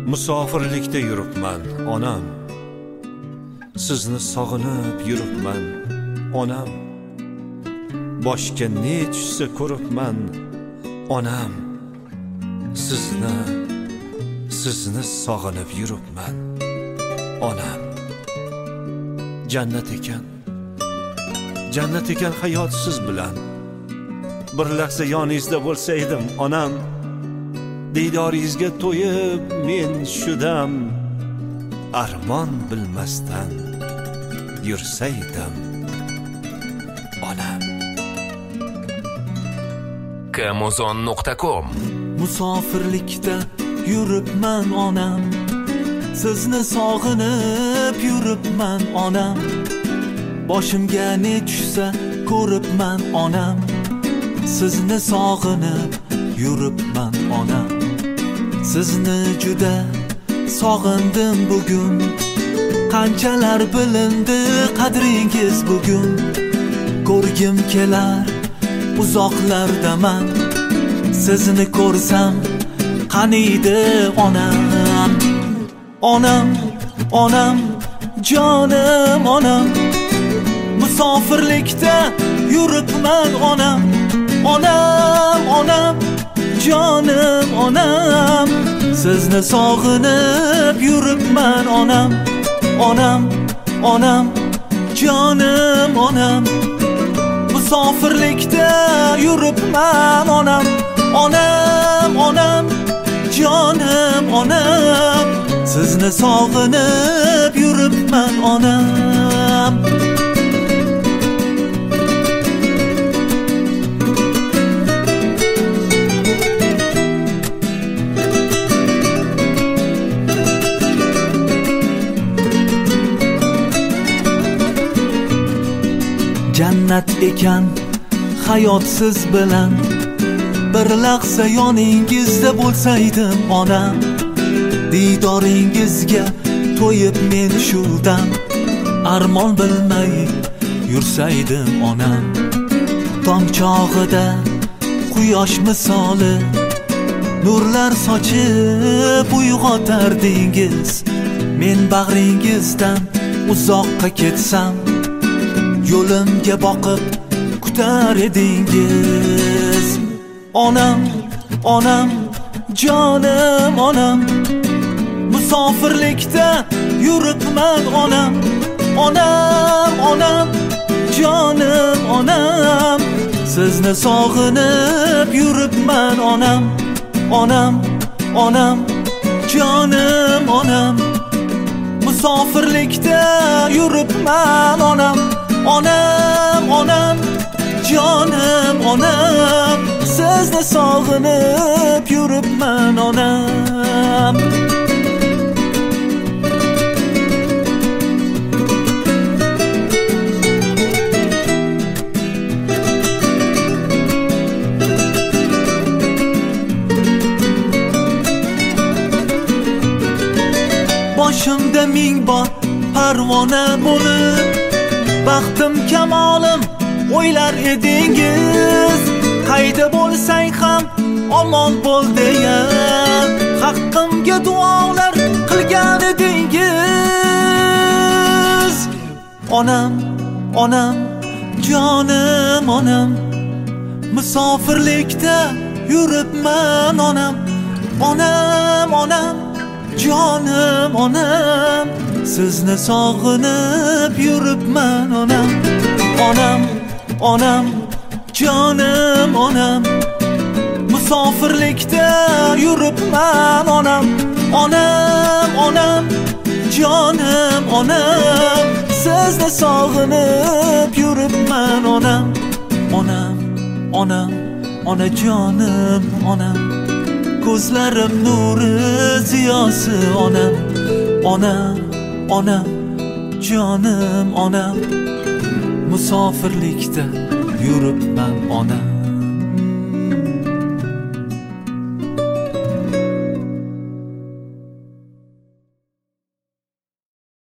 Musofirlikda yuribman onam, sizni sog'inib yuribman onam. Boshga ne tushsa ko'ribman onam, sizni sog'inib yuribman onam. Jannat ekan hayot siz bilan. Bir lahza yoningizda bo'lsa edim onam, diydoringizga to'yib men shudam. Armon bilmasdan yursaydim onam. Kamozon.com Musofirlikda yuribman onam, sizni sog'inib yuribman onam. Boshimga ne tushsa ko'ribman onam, sizni sog'inib yuribman onam. Sizni juda sog'indim bugun, qanchalar bilindi qadringiz bugun. Ko'rgim kelar uzoqlardaman, sizni ko'rsam qaniydi onam. Onam, onam, jonim onam, musofirlikda yuribman onam. Onam, onam, jonim onam, sizni sog'inib yuribman onam. Onam, onam, jonim onam, musofirlikda yuribman onam. Onam, onam, jonim onam, sizni sog'inib yuribman onam. Jannat ekan hayot siz bilan. Bir lahza yoningizda bo'lsaydim onam, diydoringizga to'yib men shudam. Armon bilmay yursaydim onam. Tong chog'ida quyosh misoli nurlar sochib uyg'otardingiz. Men bag'ringizdan uzoqqa ketsam, yo'limga boqib kutar edingiz. Onam, onam, jonim onam, musofirlikda yuribman onam. Onam, onam, jonim onam, sizni sog'inib yuribman onam. Onam, onam, jonim onam, musofirlikda yuribman onam. Onam, onam, jonim onam, sizni sog'inib yuribman onam. Boshimda ming bor parvona bo'lib, baxtim kamolim o'ylar edingiz. Qayda bo'lsang ham omon bo'l deya haqqimga duolar qilgan edingiz. Onam, onam, jonim onam, musofirlikda yuribman onam. Onam, onam, jonim onam, sizni sog'inib yuribman onam. Onam, onam, jonim onam, musofirlikda yuribman onam. Onam, onam, jonim onam, sizni sog'inib yuribman onam. Onam, onam, onajonim onam, ko'zlarim nuri ziyosi onam. Onam, onam, jonim onam, musofirlikda yuribman onam.